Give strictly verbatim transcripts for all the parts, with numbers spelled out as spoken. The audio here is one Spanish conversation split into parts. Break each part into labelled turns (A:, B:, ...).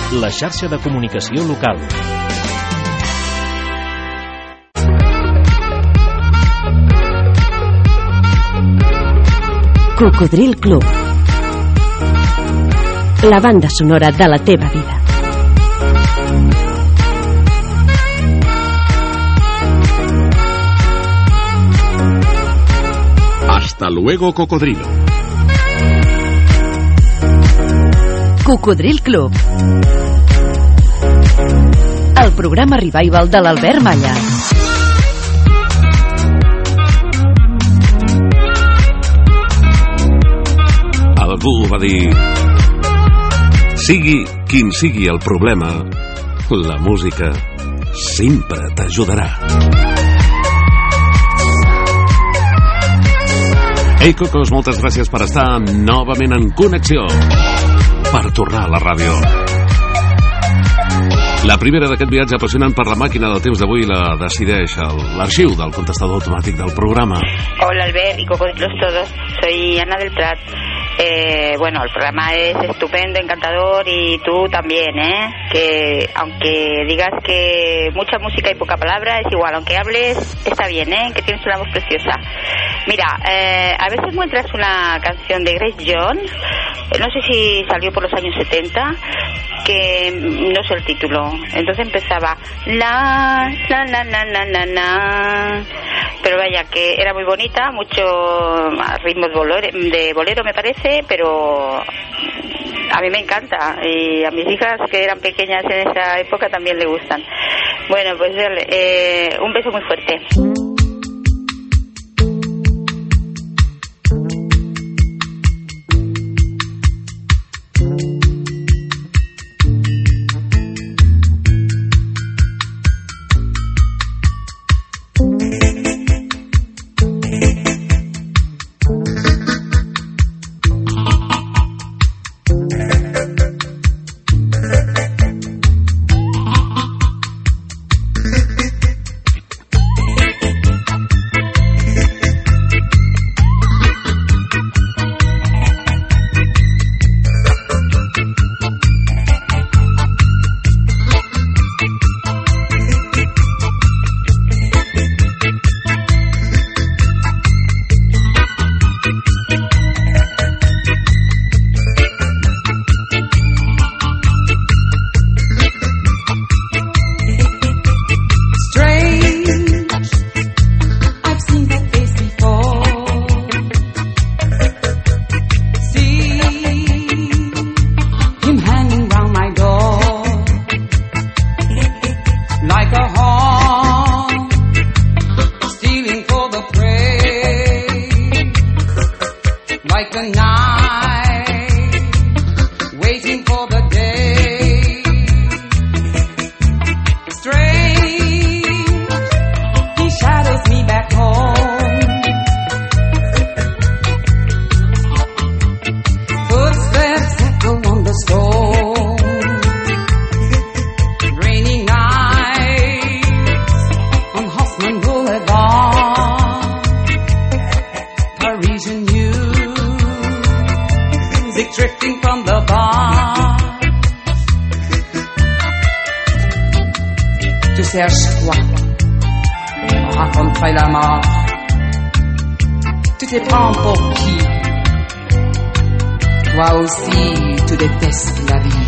A: la xarxa de comunicació local.
B: Cocodril Club, la banda sonora de la teva vida.
C: Hasta luego, cocodrilo.
B: Cocodril Club, el programa revival de l'Albert Malla.
C: Algú va dir: sigui quin sigui el problema, la música sempre t'ajudarà. Ei, Cocos, moltes gràcies per estar novament en connexió, per tornar a la ràdio. La primera d'aquest viatge apassionant per la màquina del temps d'avui la decideix l'arxiu del contestador automàtic del programa.
D: Hola, Albert y cocodrilos todos, soy Ana del Prat. Eh, bueno, el programa es estupendo, encantador, y tú también, ¿eh? Que aunque digas que mucha música y poca palabra, es igual, aunque hables, está bien, ¿eh? Que tienes una voz preciosa. Mira, eh, a veces encuentras una canción de Grace Jones, no sé si salió por los años setenta, que no sé el título, entonces empezaba la, la, la, la, la, la, la, pero vaya, que era muy bonita, mucho ritmo de bolero, de bolero me parece, pero a mí me encanta, y a mis hijas que eran pequeñas en esa época también le gustan. Bueno, pues eh, un beso muy fuerte.
E: Cherche-toi, raconterai la mort. Tu te prends pour qui? Toi aussi, tu détestes la vie.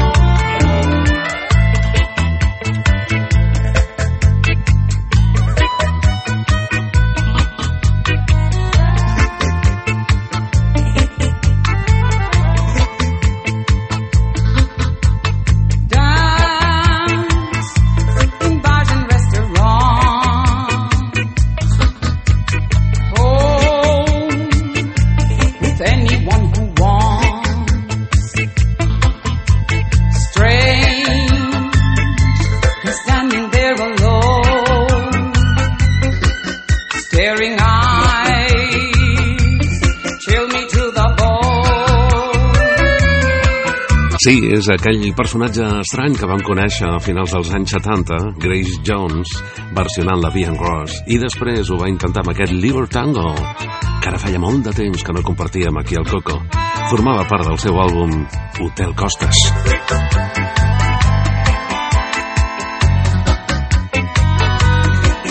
C: Sí, és aquell personatge estrany que vam conèixer a finals dels anys setanta, Grace Jones, versionant la Vivian Ross, i després ho va intentar amb aquest Liber Tango, que ara feia molt de temps que no compartíem aquí al Coco. Formava part del seu àlbum Hotel Costes.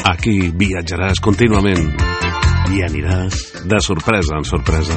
C: Aquí viatjaràs contínuament i aniràs de sorpresa en sorpresa.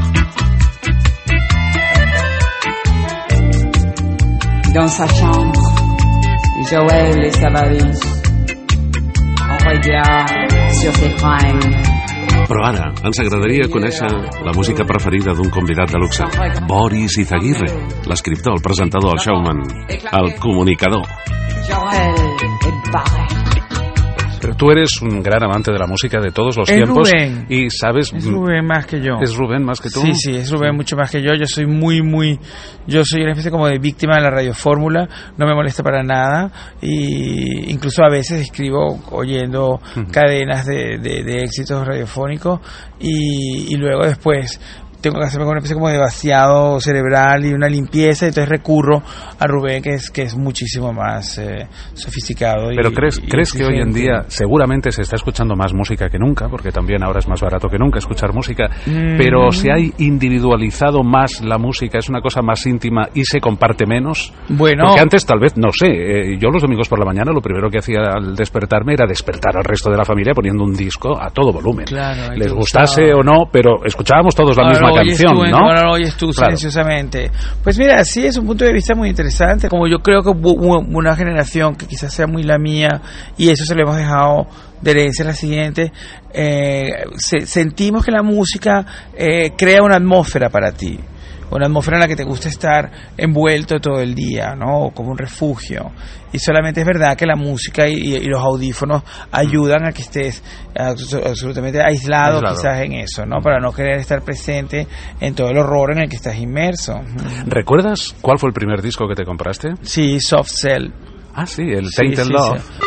E: Dans sa chambre, Joël et sa valise. On regarde sur ses fringues.
C: Però ara ens agradaria conèixer la música preferida d'un convidat de luxe, Boris Izaguirre, l'escriptor, el presentador, el showman, el comunicador.
E: Joël est barré.
F: Pero tú eres un gran amante de la música de todos los
G: es
F: tiempos.
G: Rubén.
F: Y sabes...
G: Es Rubén más que yo.
F: ¿Es Rubén más que tú?
G: Sí, sí, es Rubén mucho más que yo. Yo soy muy, muy... Yo soy una especie como de víctima de la radiofórmula. No me molesta para nada. Y incluso a veces escribo oyendo uh-huh. cadenas de, de, de éxitos radiofónicos. Y, y luego después... tengo que hacerme una especie como de vaciado cerebral y una limpieza, entonces recurro a Rubén, que es que es muchísimo más eh, sofisticado.
F: Pero
G: y,
F: crees,
G: y
F: ¿crees que hoy en día seguramente se está escuchando más música que nunca? Porque también ahora es más barato que nunca escuchar música, mm. pero se ha individualizado más la música, es una cosa más íntima y se comparte menos.
G: Bueno,
F: porque antes tal vez, no sé, eh, yo los domingos por la mañana lo primero que hacía al despertarme era despertar al resto de la familia poniendo un disco a todo volumen.
G: Claro,
F: les gustase o no, pero escuchábamos todos la ahora misma canción,
G: tú,
F: ¿no?
G: Ahora lo oyes tú claro. silenciosamente. Pues mira, sí, es un punto de vista muy interesante. Como yo creo que hubo una generación que quizás sea muy la mía y eso se lo hemos dejado de herencia a la siguiente, eh, se, sentimos que la música eh, crea una atmósfera para ti. Una atmósfera en la que te gusta estar envuelto todo el día, ¿no? Como un refugio. Y solamente es verdad que la música y, y los audífonos ayudan a que estés absolutamente aislado, aislado quizás en eso, ¿no? Para no querer estar presente en todo el horror en el que estás inmerso.
F: ¿Recuerdas cuál fue el primer disco que te compraste?
G: Sí, Soft Cell.
F: Ah, sí, el Tainted sí, Love. Sí, sí.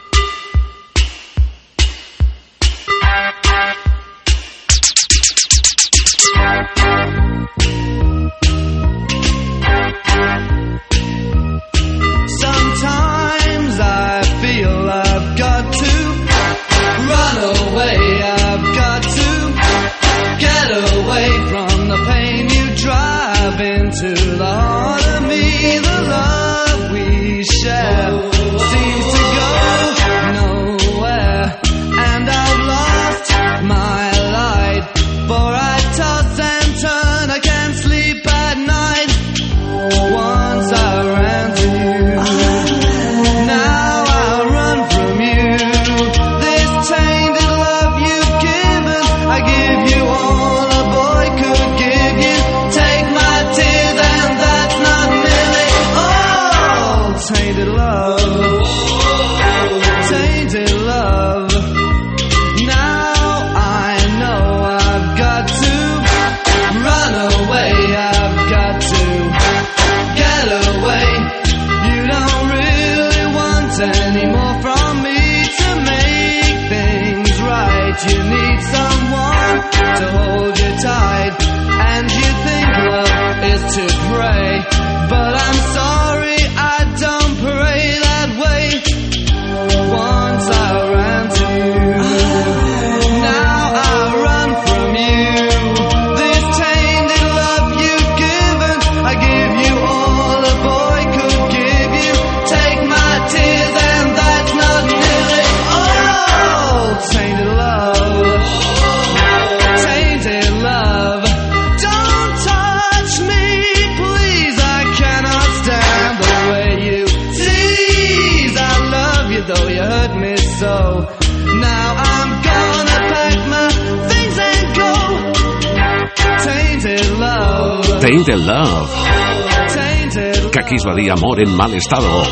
C: Tainted Love, que aquí es va dir Amor en mal estado,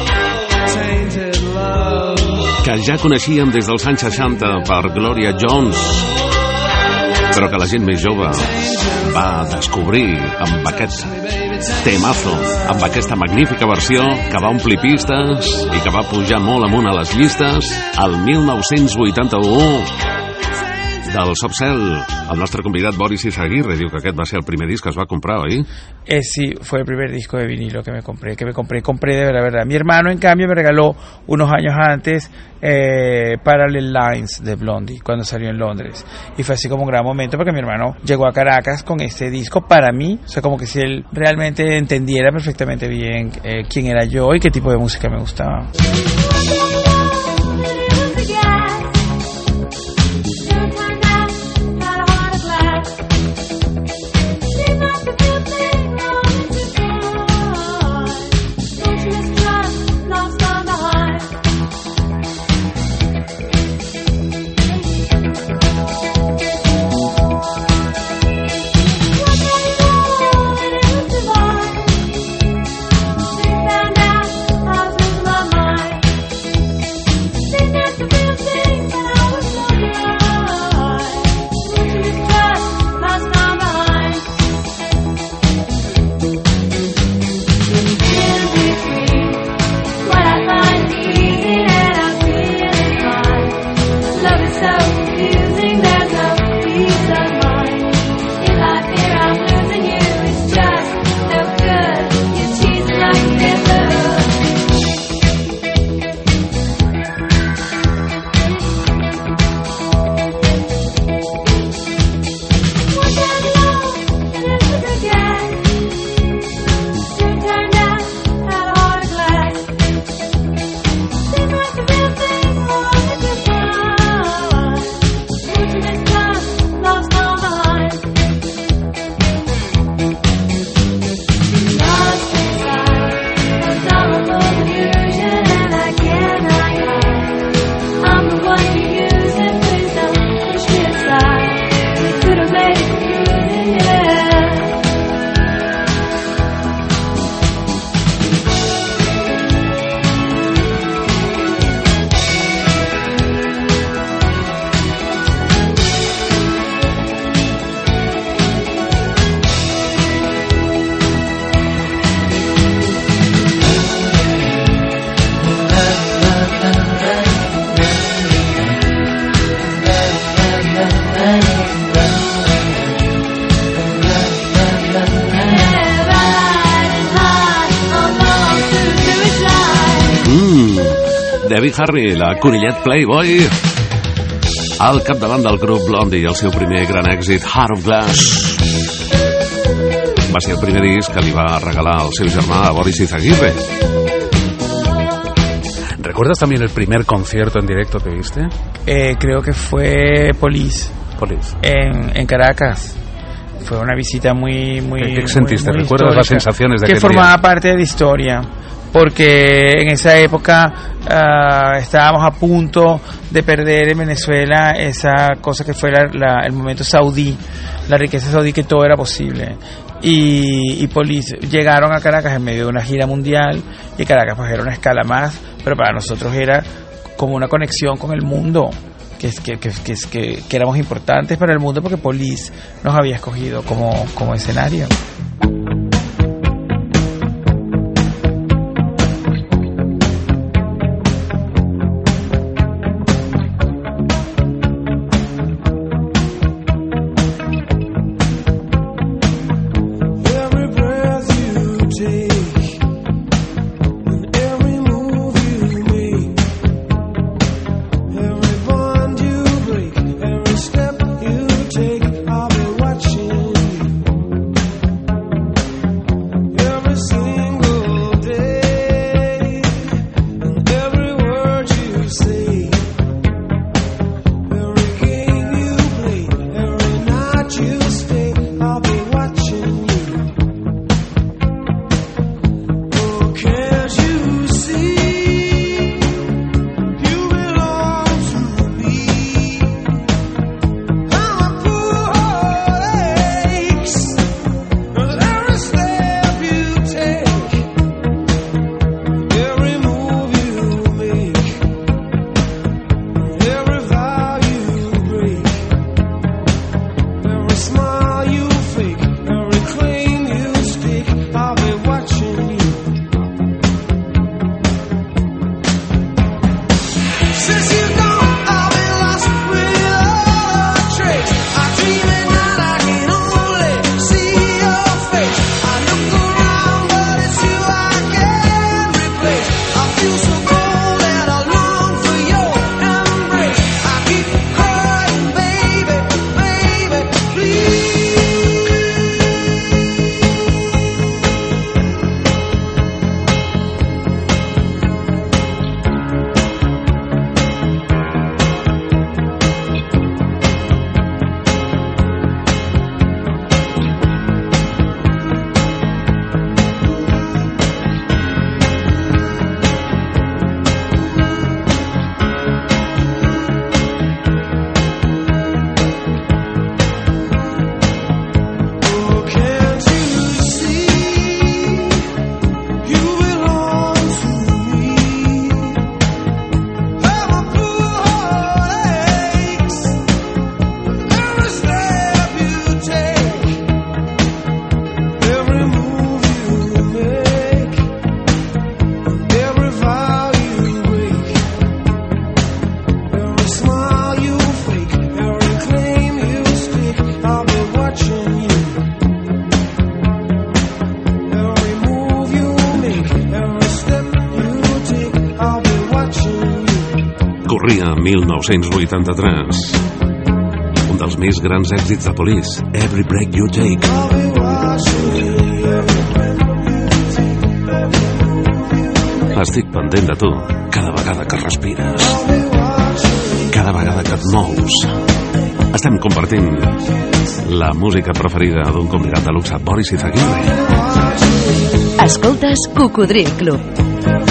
C: que ja coneixíem des dels anys seixanta per Gloria Jones, però que la gent més jove va descobrir amb aquest temazo, amb aquesta magnífica versió que va omplir pistes i que va pujar molt amunt a les llistes el mil nou-cents vuitanta-u del Soft Cell. El nostre convidat Boris Izaguirre diu que aquest va ser el primer disc que es va comprar, ¿eh?
G: Eh, sí, fue el primer disco de vinilo que me compré, que me compré, compré de verdad, verdad. Mi hermano, en cambio, me regaló unos años antes eh, Parallel Lines de Blondie, cuando salió en Londres. Y fue así como un gran momento, porque mi hermano llegó a Caracas con este disco para mí, o sea, como que si él realmente entendiera perfectamente bien eh, quién era yo y qué tipo de música me gustaba.
C: Debbie Harry, la conillet Playboy. Al capdavant del grup Blondie, el seu primer gran èxit, Heart of Glass. Va ser el primer disc que li va regalar el seu germà a Boris Izaguirre.
F: ¿Recuerdas también el primer concierto en directo que viste?
G: Eh, creo que fue Police.
F: Police.
G: En, en Caracas. Fue una visita muy... muy
F: ¿Qué, qué sentiste?
G: muy, muy
F: ¿Recuerdas las sensaciones de
G: que
F: aquel
G: formaba
F: día?
G: parte de la historia? Porque en esa época uh, estábamos a punto de perder en Venezuela esa cosa que fue la, la, el momento saudí, la riqueza saudí, que todo era posible. Y, y Police llegaron a Caracas en medio de una gira mundial, y Caracas pues era una escala más, pero para nosotros era como una conexión con el mundo, que, es, que, que, que, que, que éramos importantes para el mundo porque Police nos había escogido como, como escenario.
C: Corria mil nou-cents vuitanta-tres. Un dels més grans èxits de Police, Every Breath You Take. Estic pendent de tu cada vegada que respires, cada vegada que et mous. Estem compartint la música preferida d'un convidat de luxe, Boris Izaguirre.
B: Escoltes Cocodril Club.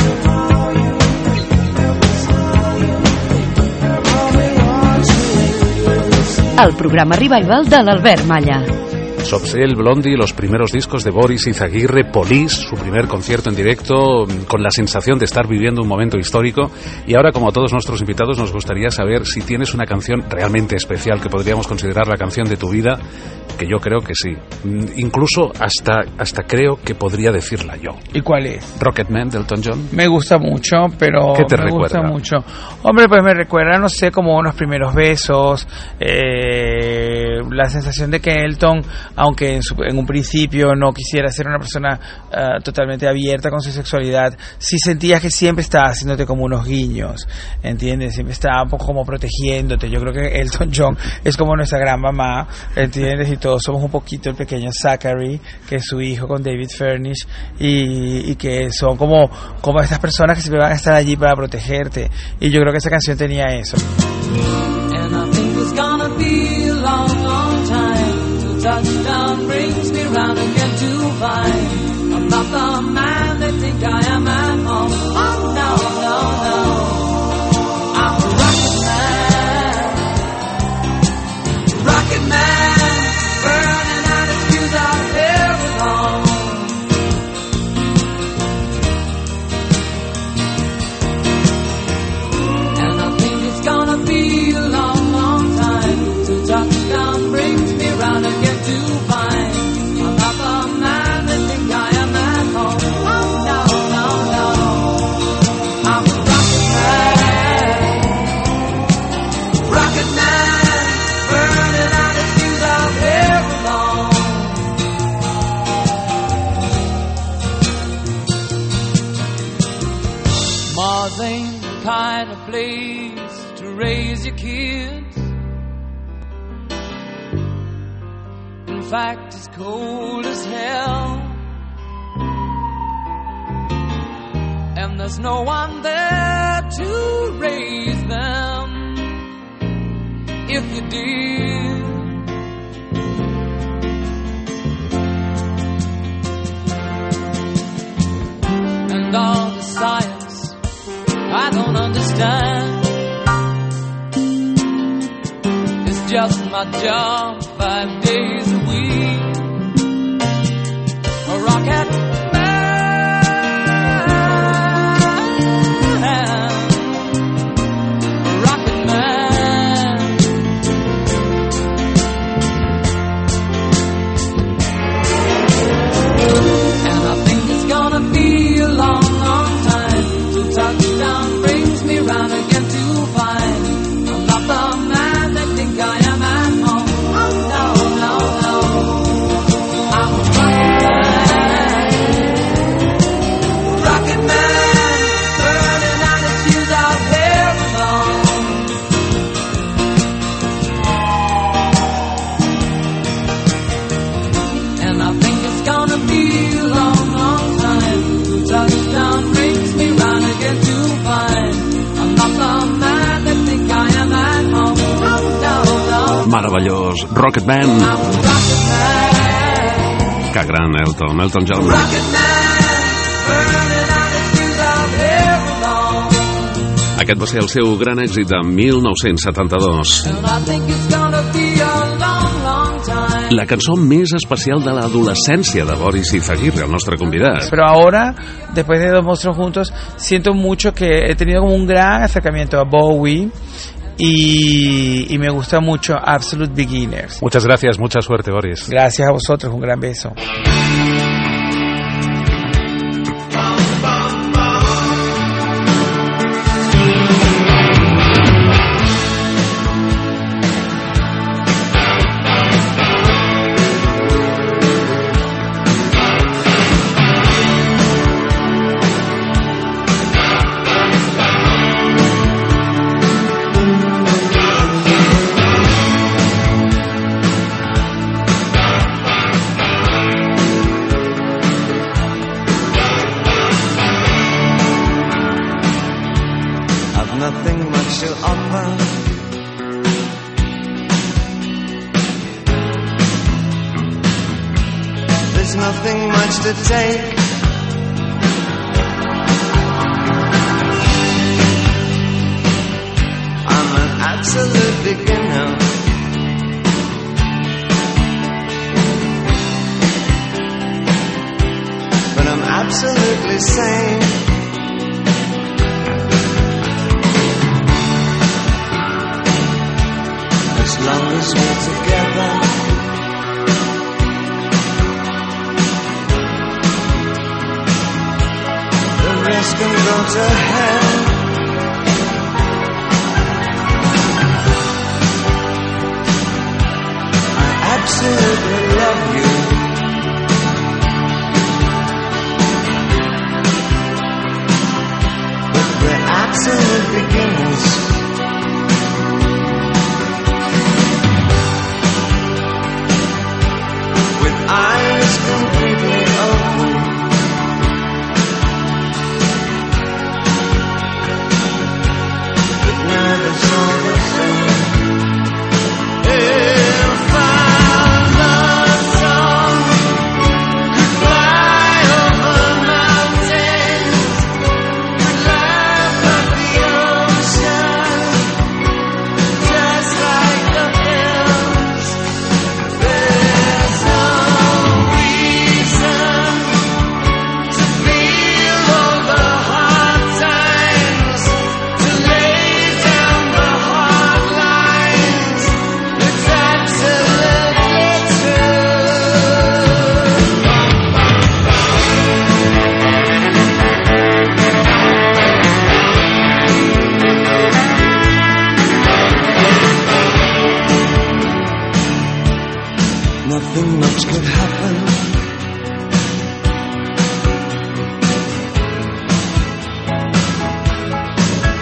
B: El programa Revival de l'Albert Malla.
F: Sobsel, Blondie, los primeros discos de Boris Izaguirre, Police, su primer concierto en directo, con la sensación de estar viviendo un momento histórico. Y ahora, como a todos nuestros invitados, nos gustaría saber si tienes una canción realmente especial que podríamos considerar la canción de tu vida, que yo creo que sí. Incluso hasta, hasta creo que podría decirla yo.
G: ¿Y cuál es?
F: Rocketman, de Elton John.
G: Me gusta mucho, pero
F: ¿qué te
G: me
F: recuerda?
G: gusta mucho. Hombre, pues me recuerda, no sé, como unos primeros besos, eh, la sensación de que Elton aunque en, su, en un principio no quisiera ser una persona uh, totalmente abierta con su sexualidad, sí sentías que siempre estaba haciéndote como unos guiños, ¿entiendes? Siempre estaba un poco como protegiéndote. Yo creo que Elton John es como nuestra gran mamá, ¿entiendes? Y todos somos un poquito el pequeño Zachary, que es su hijo con David Furnish, y, y que son como, como estas personas que siempre van a estar allí para protegerte. Y yo creo que esa canción tenía eso.
H: And I think it's gonna be a long, long time till touchdown brings me round again to find I'm not the man they think I am at home. Oh no, no, no, I'm a rocket man, rocket man, burning out his fuse out there alone. And I think it's gonna be a long, long time till touchdown brings me round again to find I'm not the man they think I am at home. Oh no, no, no, I'm a rocket man, rocket man, burning out his fuse out there alone. Mars ain't the kind of place to raise your kids. In fact, it's cold as hell, and there's no one there to raise them if you did. And all the science I don't understand, it's just my job five days a week. A rocket man, a rocket man. And I think it's gonna be a long, long time till touchdown brings me round again to find I'm not the man they think I am at home. Oh no, no, no, I'm a rocket man, rocket man, burning out his fuse out there alone. And I think it's gonna be a long, long time till touchdown brings me round again to find I'm not the man they think I am at home. Oh no, no,
C: Meravellós. Rocket Man.
H: I'm a rocket man,
C: Que gran, Elton. Elton John.
H: rocket man, burning out his fuse out there alone.
C: Aquest va ser el seu gran èxit de mil nou-cents setanta-dos.
H: And I think it's gonna be a long, long time.
C: La cançó més especial de l'adolescència de Boris Izaguirre, el nostre convidat.
G: Pero ahora, después de Dos Monstruos Juntos, siento mucho que he tenido como un gran acercamiento a Bowie y, y me gusta mucho Absolute Beginners.
F: Muchas gracias, mucha suerte, Boris.
G: Gracias a vosotros, un gran beso.
I: nothing much to take. I'm an absolute beginner. But I'm absolutely sane. As long as we're together, the rest can go to hell. I absolutely love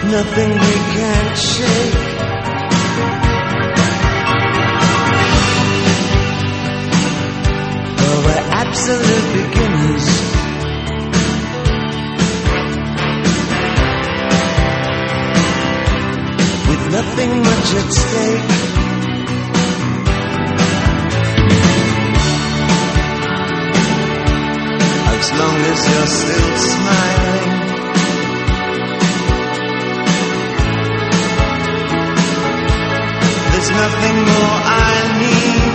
I: nothing we can't shake. Well, we're absolute beginners. With nothing much at stake. As long as you're still smiling. There's nothing more I need.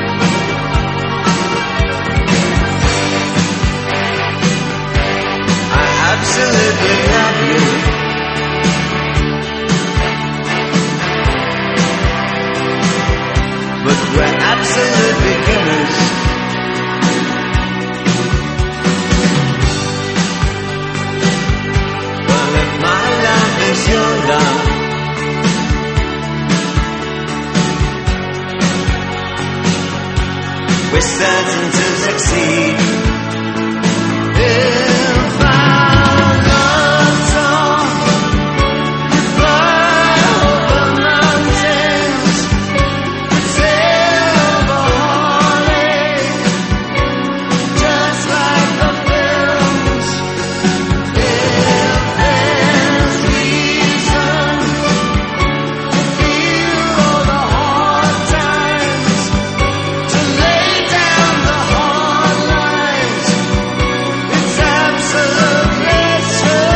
I: I absolutely love you. But we're absolute beginners. Well, if my love is your love, we're certain to succeed. If our love song could fly over mountains, could sail over Lake, just like the films. If there's reason to feel all the hard times, to lay down the hard lines, it's absolutely true.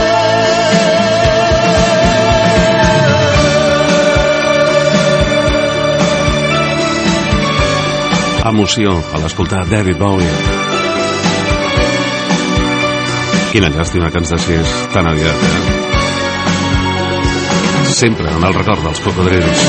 C: Emoció a l'escoltar David Bowie. Quina llàstima que ens deixés tan aviat, eh? Sempre en el record dels cocodrils.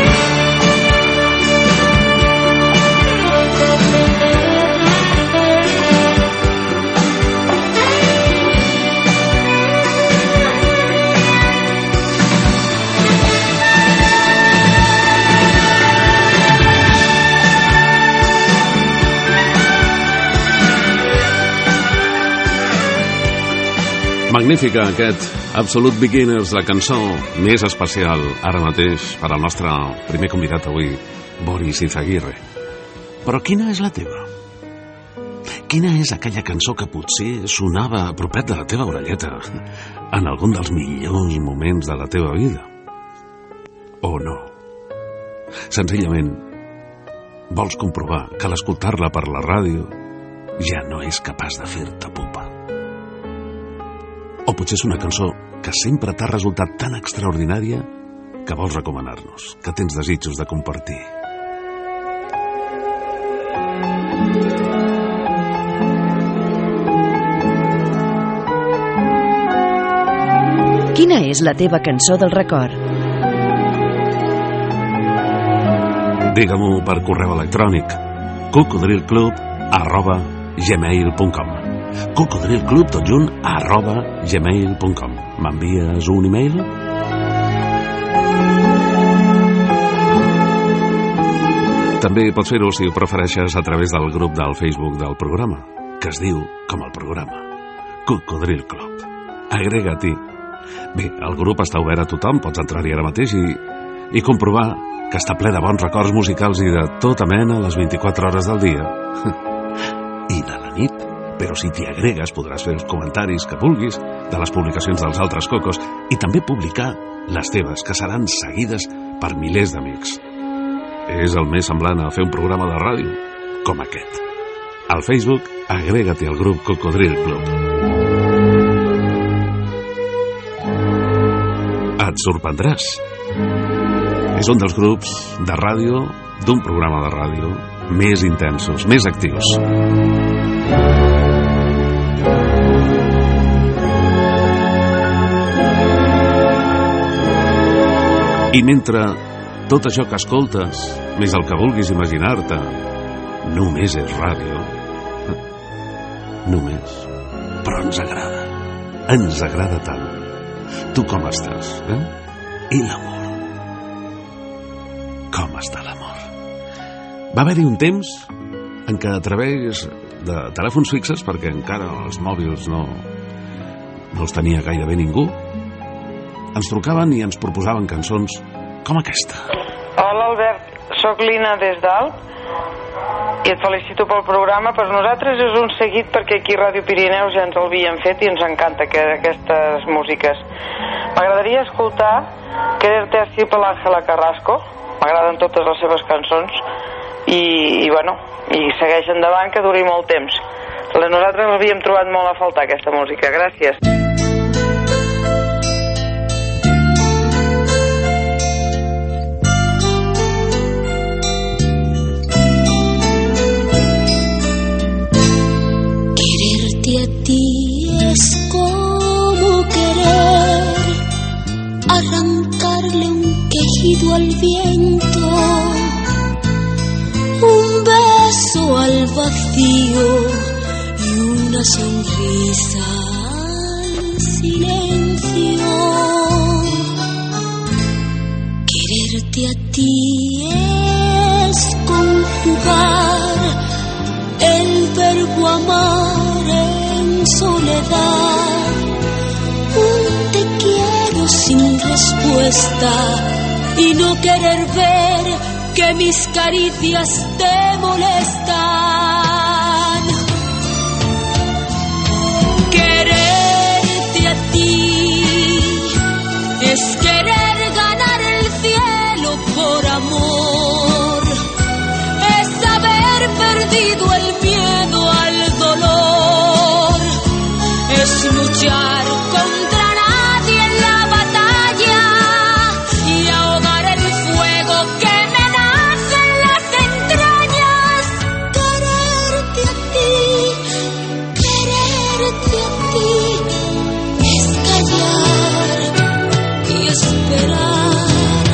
C: Magnífica, aquest Absolute Beginners, la cançó més especial ara mateix per al nostre primer convidat avui, Boris Izaguirre. Però quina és la teva? Quina és aquella cançó que potser sonava a propet de la teva orelleta en algun dels millors moments de la teva vida? O no? Senzillament vols comprovar que l'escoltar-la per la ràdio ja no és capaç de fer-te pupa. O potser és una cançó que sempre t'ha resultat tan extraordinària que vols recomanar-nos, que tens desitjos de compartir.
B: Quina és la teva cançó del record?
C: Digue-m'ho per correu electrònic cocodrilclub arroba gmail punt com cocodrilclub tot junt arroba gmail punt com. M'envies un e-mail? També pots fer-ho, si ho prefereixes, a través del grup del Facebook del programa, que es diu com el programa, Cocodril Club. Agrega-t'hi. Bé, el grup està obert a tothom, pots entrar-hi ara mateix i, i comprovar que està ple de bons records musicals i de tota mena les vint-i-quatre hores del dia. I de la nit. Però si t'hi agregues podràs fer els comentaris que vulguis de les publicacions dels altres cocos i també publicar les teves, que seran seguides per milers d'amics. És el més semblant a fer un programa de ràdio com aquest. Al Facebook, agrega-t'hi al grup Cocodril Club. Et sorprendràs. És un dels grups de ràdio, d'un programa de ràdio, més intensos, més actius. I mentre tot això que escoltes, més el que vulguis imaginar-te, només és ràdio, només, però ens agrada, ens agrada tant. Tu com estàs, eh? I l'amor? Com està l'amor? Va haver-hi un temps en què a través de telèfons fixes, perquè encara els mòbils no, no els tenia gairebé ningú, ens trucaven i ens proposaven cançons com aquesta.
J: Hola Albert, sóc Lina des d'Alp i et felicito pel programa. Per nosaltres és un seguit perquè aquí a Ràdio Pirineus ja ens el havíem fet i ens encanta que aquestes músiques. M'agradaria escoltar Quererte así per l'Àngela Carrasco, m'agraden totes les seves cançons i, i bueno, i segueix endavant, que duri molt temps. Nosaltres l'havíem trobat molt a faltar, aquesta música. Gràcies.
K: A ti es como querer arrancarle un quejido al viento, un beso al vacío y una sonrisa al silencio. Quererte a ti es conjugar el verbo amar en soledad, un te quiero sin respuesta y no querer ver que mis caricias te molestan. Quererte a ti es querer ganar el cielo por amor, es haber perdido el miedo al dolor, es luchar contra nadie en la batalla y ahogar el fuego que me nace en las entrañas. Quererte a ti, quererte a ti, es callar y esperar.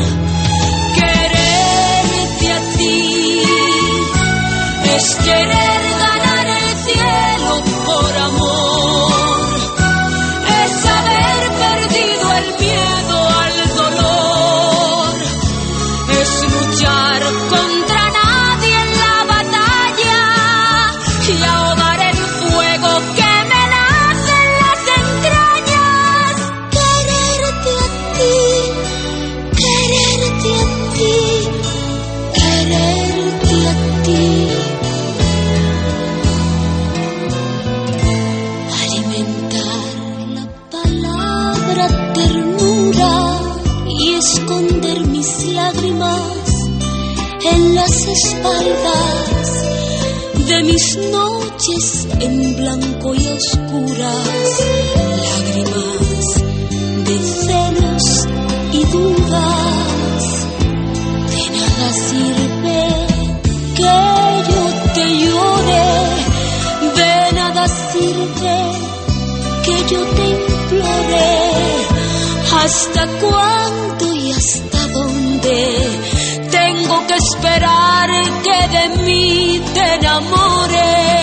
K: Quererte a ti es querer ganar el cielo por amor, es haber perdido el miedo al dolor, es luchar contra nadie en la batalla y ahogar el fuego que me nace en las entrañas. Quererte a ti, quererte a ti, quererte a ti. Y esconder mis lágrimas en las espaldas de mis noches en blanco y oscuras, lágrimas de celos y dudas. De nada sirve que yo te llore, de nada sirve que yo te implore. ¿Hasta cuándo y hasta dónde tengo que esperar que de mí te enamores?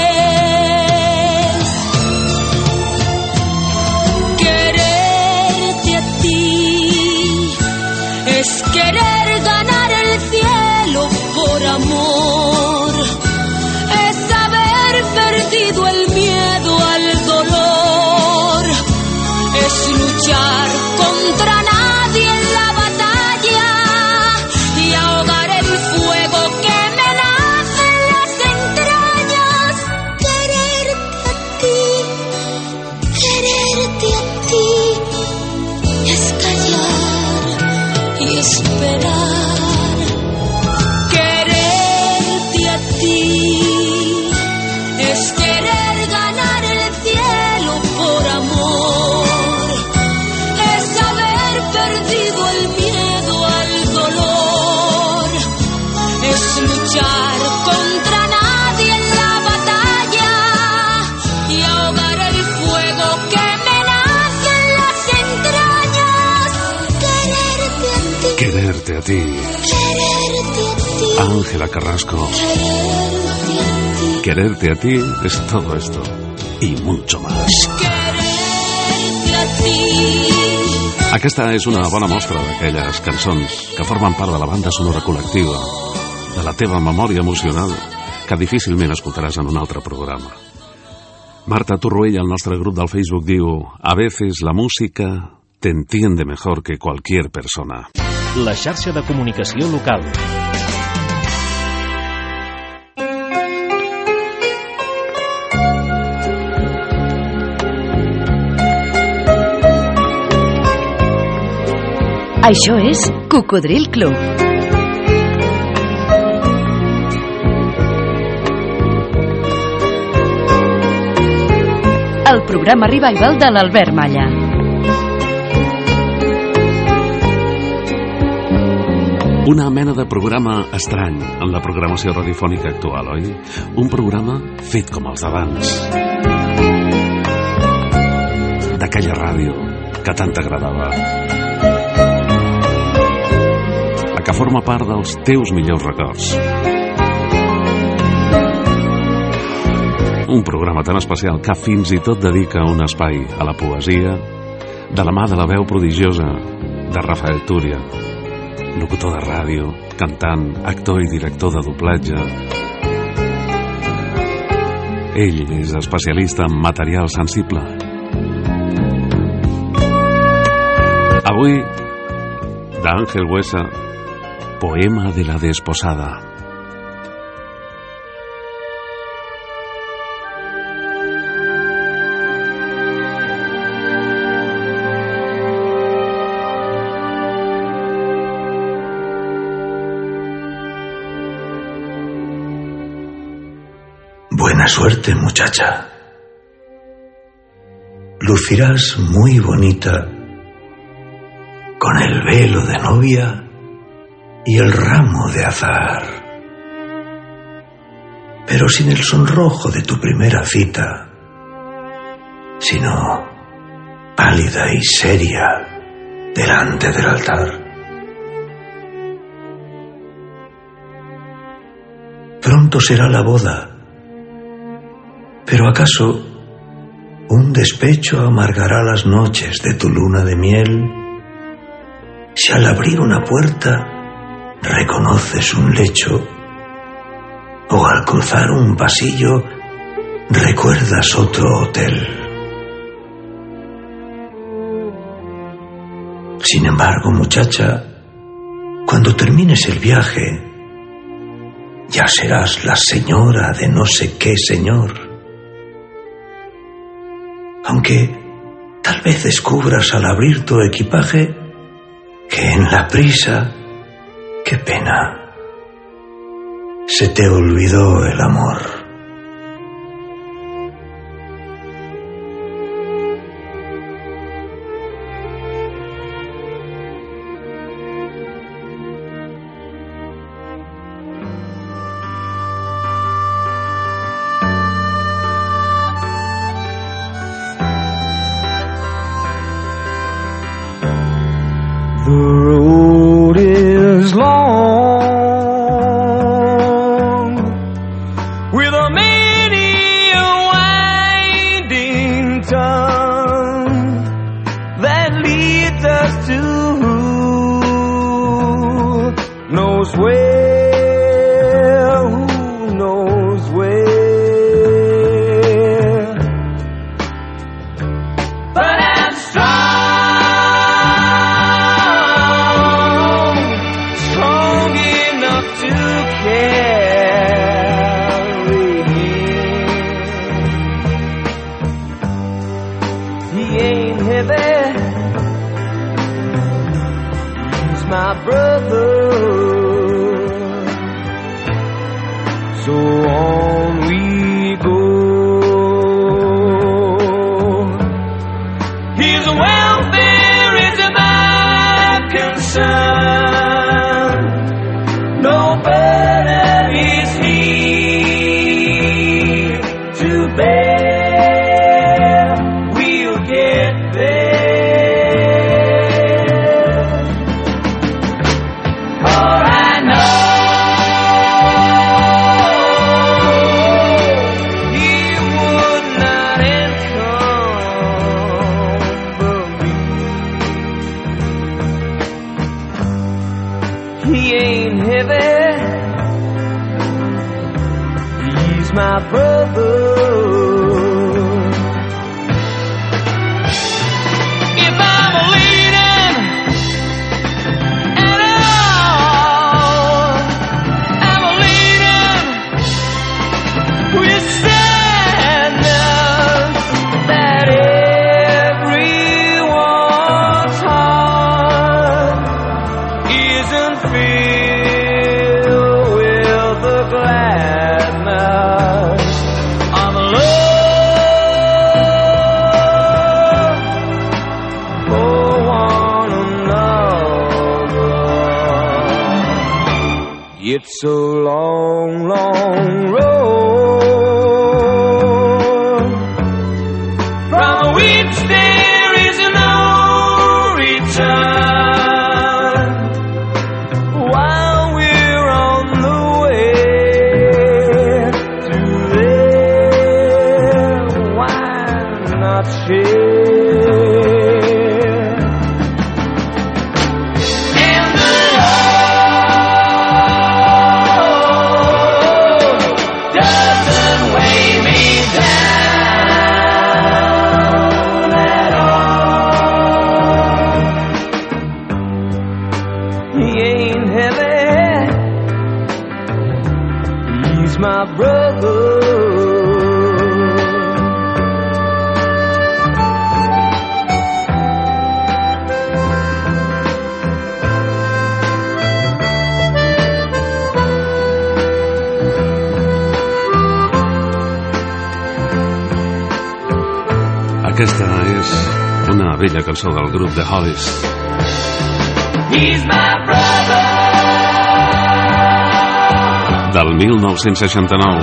K: Quererte a ti es querer ganar el cielo por amor, es haber perdido el miedo al dolor, es luchar contra nadie en la batalla y ahogar el fuego que me nace en las entrañas. Quererte a ti, quererte a ti, es callar y esperar. Quererte a ti es querer ganar el cielo por amor, perdido el miedo al dolor, es luchar contra nadie en la batalla y ahogar el fuego que me nace en las entrañas. Quererte a ti,
C: Quererte a ti.
K: quererte a ti,
C: Ángela Carrasco.
K: quererte a ti,
C: Quererte a ti es todo esto y mucho más.
K: quererte a ti.
C: Aquesta és una bona mostra d'aquelles cançons que formen part de la banda sonora col·lectiva, de la teva memòria emocional, que difícilment escoltaràs en un altre programa. Marta Torroella, al nostre grup del Facebook, diu: a veces la música te entiende mejor que cualquier persona.
A: La xarxa de comunicació local.
B: Això és Cocodril Club. El programa revival de l'Albert Malla.
C: Una mena de programa estrany en la programació radiofònica actual, oi? Un programa fet com els d'abans. D'aquella ràdio que tant t'agradava. La que forma part dels teus millors records. Un programa tan especial que fins i tot dedica un espai a la poesia de la mà de la veu prodigiosa de Rafael Túria, locutor de ràdio, cantant, actor i director de doblatge. Ell és especialista en material sensible. Avui, d'Àngel Buesa, Poema de la desposada.
L: Buena suerte, muchacha. Lucirás muy bonita con el velo de novia y el ramo de azahar, pero sin el sonrojo de tu primera cita, sino pálida y seria delante del altar. Pronto será la boda, pero ¿acaso un despecho amargará las noches de tu luna de miel? Si al abrir una puerta reconoces un lecho, o al cruzar un pasillo recuerdas otro hotel. Sin embargo, muchacha, cuando termines el viaje, ya serás la señora de no sé qué señor. Aunque tal vez descubras al abrir tu equipaje que en la prisa, qué pena, se te olvidó el amor.
I: The road is long, with a many a winding tongue that leads us to who knows where, who knows where. But I'm strong. My brother, so on we go. His welfare is my concern, no burden is he to bear, we'll get there. My brother, if I'm a leader It's a long, long road from which there is no return. While we're on the way to there, why not share? My brother,
C: aquesta és una bella cançó del grup The Hollies.
I: He's my brother.
C: Del mil nou-cents seixanta-nou.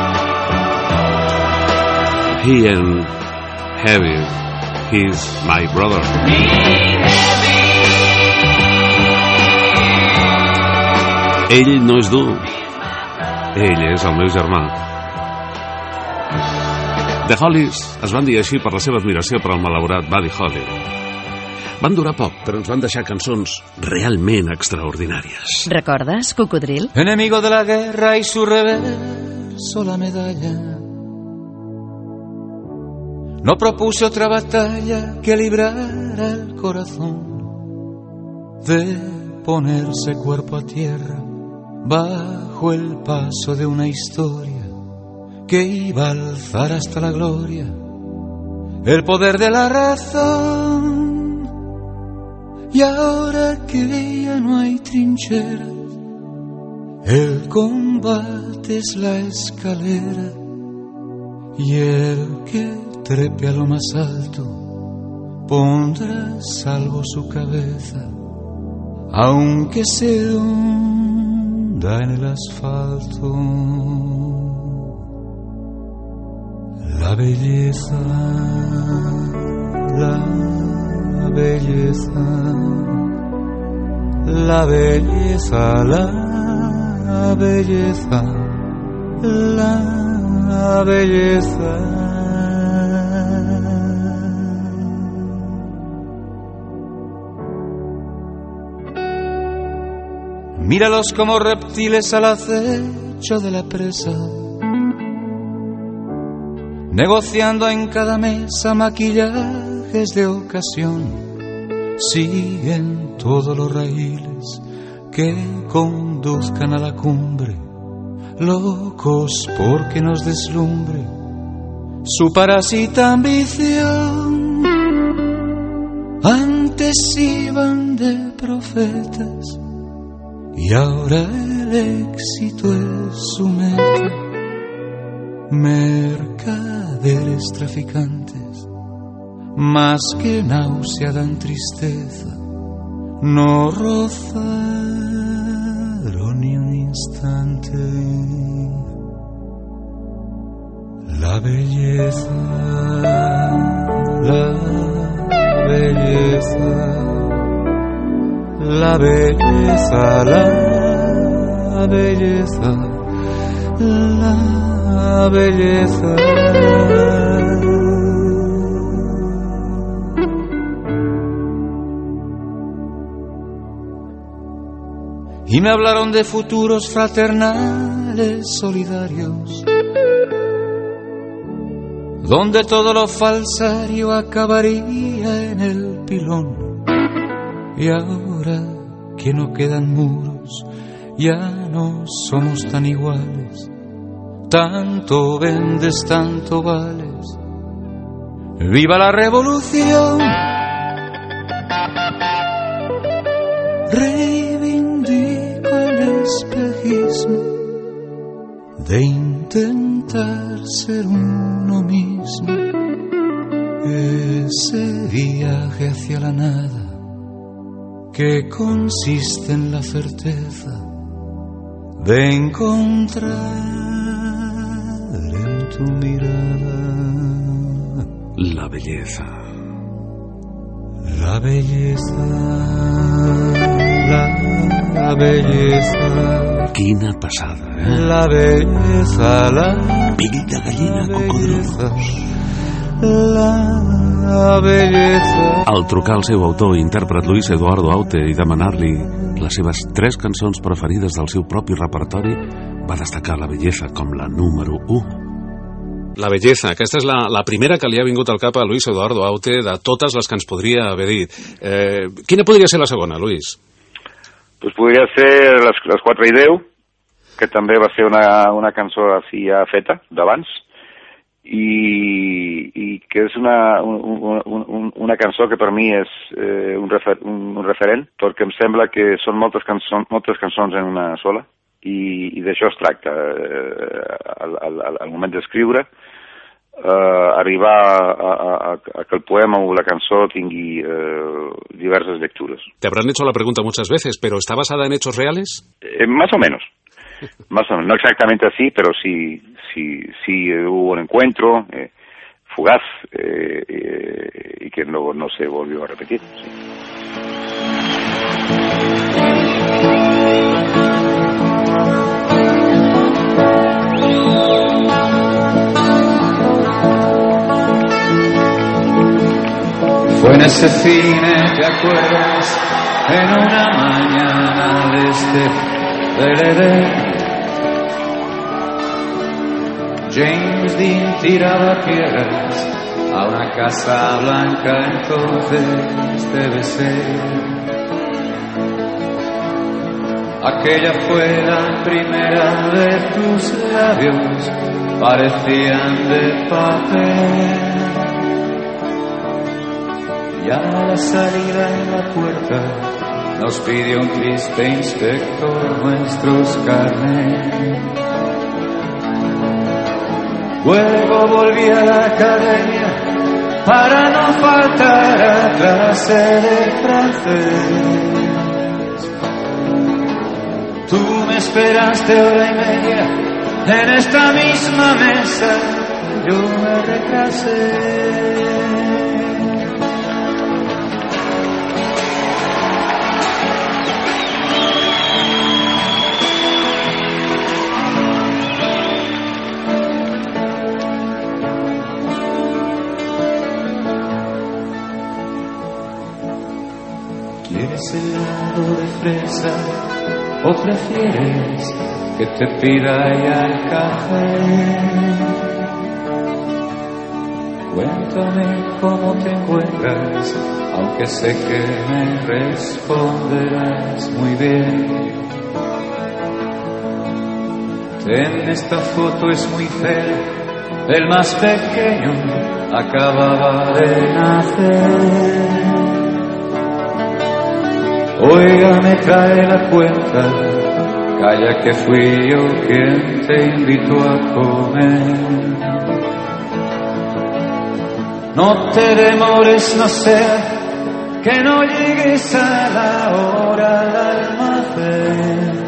C: He and Heavy, he's my brother. Ell no és dur, ell és el meu germà. The Hollies es van dir així per la seva admiració per al malaurat Buddy Holly. Van durar poc, però ens van deixar cançons realment extraordinàries.
B: ¿Recordes, Cocodril?
M: Enemigo de la guerra y su reverso la medalla. No propuse otra batalla que librara el corazón de ponerse cuerpo a tierra bajo el paso de una historia que iba a alzar hasta la gloria el poder de la razón. Y ahora que ya no hay trincheras, el combate es la escalera, y el que trepe a lo más alto pondrá a salvo su cabeza, aunque se hunda en el asfalto. La belleza, la belleza, la belleza, la belleza, la belleza. Míralos como reptiles al acecho de la presa, negociando en cada mesa maquillajes de ocasión. Siguen todos los raíles que conduzcan a la cumbre, locos porque nos deslumbre su parásita ambición. Antes iban de profetas y ahora el éxito es su meta. Mercaderes traficantes, más que náusea dan tristeza, no rozaron ni un instante. La belleza, la belleza, la belleza, la belleza, la belleza. Y me hablaron de futuros fraternales solidarios, donde todo lo falsario acabaría en el pilón. Y ahora que no quedan muros, ya no somos tan iguales. Tanto vendes, tanto vales. ¡Viva la revolución! Reivindico el espejismo de intentar ser uno mismo. Ese viaje hacia la nada que consiste en la certeza de encontrar en tu mirada
C: la belleza.
M: La belleza, la belleza.
C: Quina passada, eh?
M: La belleza, la
C: pell de gallina, cocodrolos.
M: La belleza.
C: Al trucar al seu autor, intèrpret Luis Eduardo Aute, i demanar-li les seves tres cançons preferides del seu propi repertori, va destacar La belleza com la número u.
F: La belleza, aquesta és la, la primera que li ha vingut al cap a Luis Eduardo Aute de totes les que ens podria haver dit. Eh, quina podria ser la segona, Luis?
N: Pues podria ser les, les quatre i deu, que també va ser una, una cançó així ja feta, d'abans, i, i que és una, un, un, una cançó que per mi és eh, un, refer, un, un referent, perquè em sembla que són moltes cançons, moltes cançons en una sola, i, i d'això es tracta, eh, al, al, al moment d'escriure, eh, arribar a, a, a, a que el poema o la cançó tingui eh, diverses lecturas.
F: Te habrán hecho la pregunta muchas veces, pero ¿está basada en hechos reales?
N: Eh, más o menos. Más o menos, no exactamente así, pero sí, sí, sí eh, hubo un encuentro eh, fugaz eh, eh, y que no, no se volvió a repetir. Sí.
M: Fue en ese cine, ¿te acuerdas? En una mañana de este D L D. James Dean tiraba piedras a una casa blanca, entonces debe ser. Aquella fue la primera de tus labios, parecían de papel. Y a la salida en la puerta nos pidió un triste inspector nuestros carnets. Luego volví a la academia para no faltar a clase de francés. Tú me esperaste hora y media en esta misma mesa, yo me retrasé. ¿Quieres helado de fresa o prefieres que te pida ya el café? Cuéntame cómo te encuentras, aunque sé que me responderás muy bien. Ten, esta foto es muy fea, el más pequeño acababa de nacer. Oiga, me trae la cuenta, calla que fui yo quien te invitó a comer. No te demores, no sea que no llegues a la hora al almacén.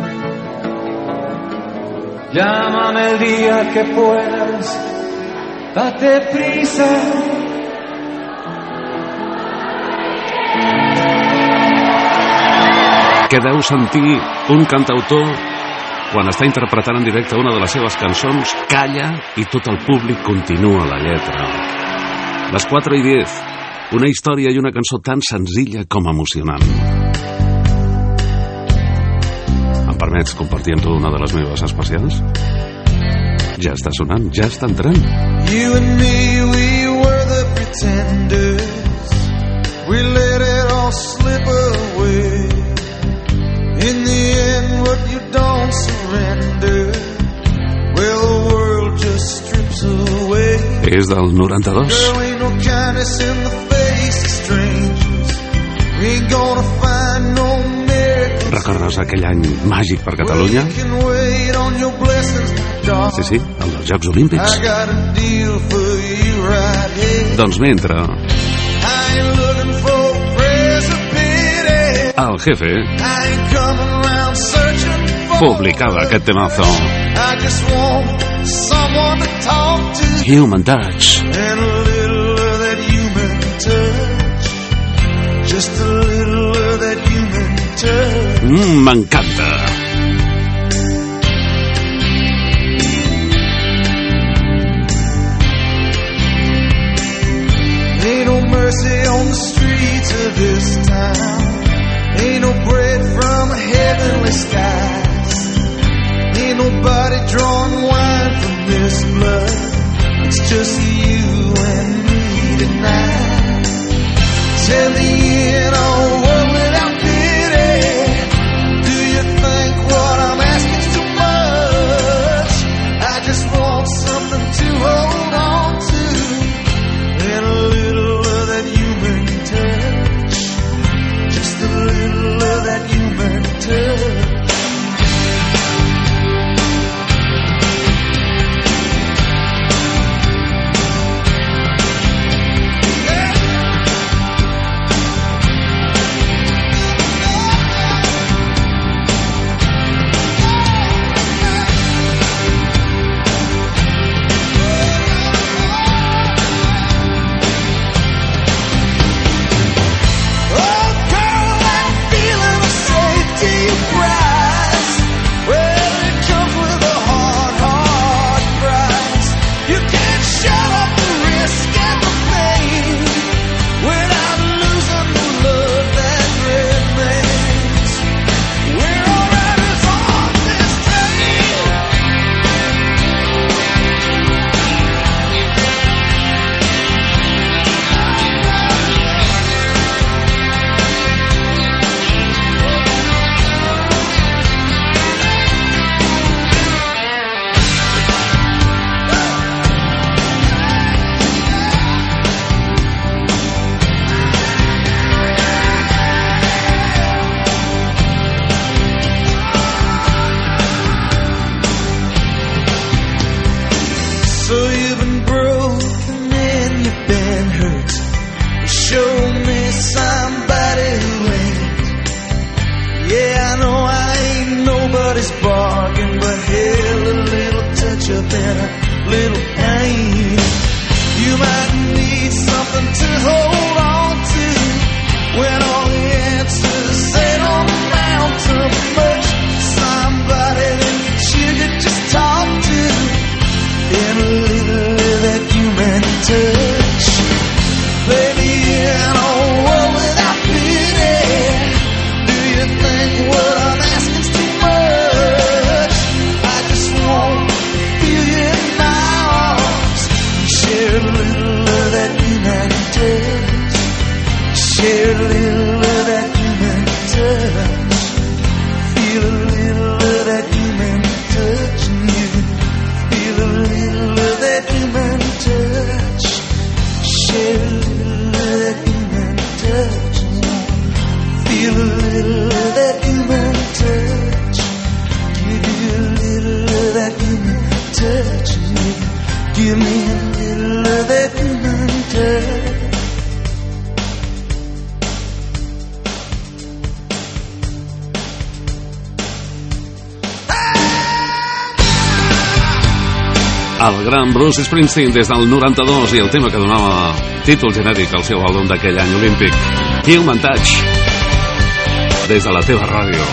M: Llámame el día que puedas, date prisa.
C: Què deu sentir un cantautor quan està interpretant en directe una de les seves cançons, calla i tot el públic continua la lletra. Les quatre i diez, una història i una cançó tan senzilla com emocionant. Em permets compartir amb tu una de les meves especials? Ja està sonant, ja està entrant.
I: You and me, we were the pretenders. We let it all slip away. In the end, what you don't surrender, well, the world just strips away.
C: És del noranta-dos.
I: Girl, ain't no kindness in the face of strangers. We ain't gonna find no miracles.
C: Recordes aquell any màgic per Catalunya? Sí, sí, el dels Jocs Olímpics.
I: I got a deal for you right here.
C: Doncs mentre
I: I ain't looking for praise or pity.
C: el jefe
I: I ain't coming around searching for
C: publicava aquest temazo.
I: I just want someone to talk to.
C: Human Touch.
I: And a little of that human touch. Just a little of that human touch.
C: Mm, m'encanta.
I: Ain't no mercy on the streets of this town. Ain't no bread from heavenly skies. Ain't nobody drawing wine from this blood. It's just you and me tonight. Tell me in a world without pity, do you think what I'm asking too much? I just want something to hold on to, and a little of that human touch. Just a little of that human touch.
C: El gran Bruce Springsteen des del noranta-dos i el tema que donava títol genèric al seu àlbum d'aquell any olímpic, Human Touch, des de la teva ràdio.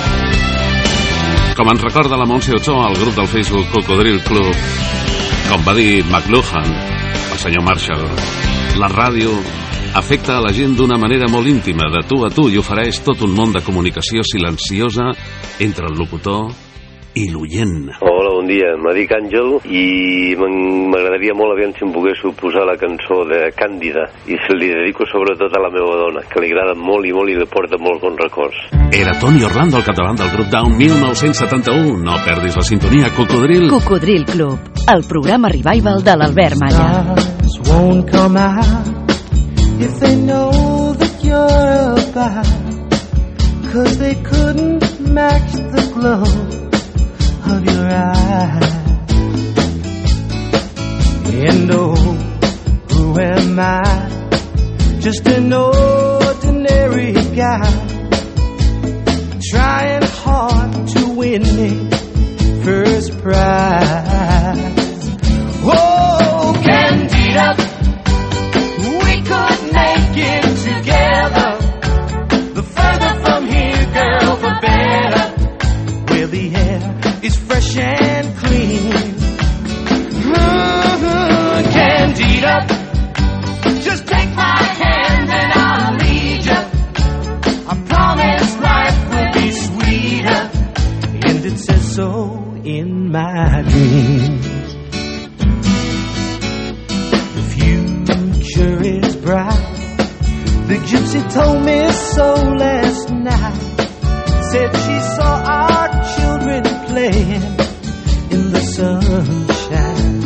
C: Com ens recorda la Montse Ochoa al grup del Facebook Cocodril Club, com va dir McLuhan, el senyor Marshall, la ràdio afecta a la gent d'una manera molt íntima, de tu a tu, i ofereix tot un món de comunicació silenciosa entre el locutor i l'oient.
O: Hola, bon dia, me dic Àngel i m'agradaria molt aviam si em pogués posar la cançó de Càndida, i se li dedico sobretot a la meva dona, que li agrada molt i molt i li porta molt bons records.
C: Era Toni Orlando, al capdavant del grup Down mil nou-cents setanta-u. No perdis la sintonia. Cocodril
B: Cocodril Club, el programa revival de l'Albert Malla.
P: Won't come out if they know that you're about, 'cause they couldn't match the glow of your eyes. And oh, who am I? Just an ordinary guy, trying hard to win me his prize. Oh, Candida, we could make it together. The further from here, girl, the better. Where the air is fresh and clean. Mm-hmm. Candida, just take my hand and I'll lead you. I promise life will be sweeter, and it says so in my dreams. The future is bright. The gypsy told me so last night. Said she saw our children playing in the sunshine,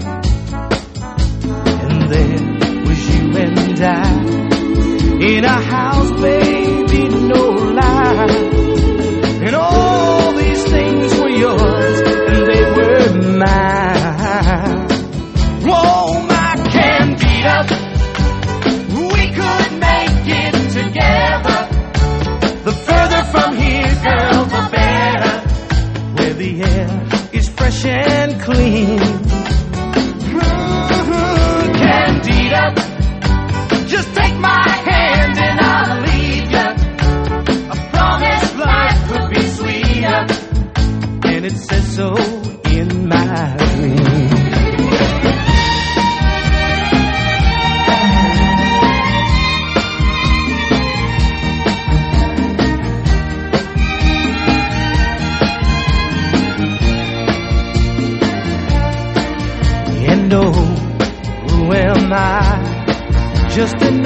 P: and there was you and I in a house, baby, no lie. And all these things were yours, and they were mine. Whoa, my Candida, we could make it together. The further from here, girl, the better. Where the air is fresh and clean. Mm-hmm. Candida, just take my hand and I'll lead you. I promise life will be sweeter, and it says so in my dreams. And oh, who am I? Just an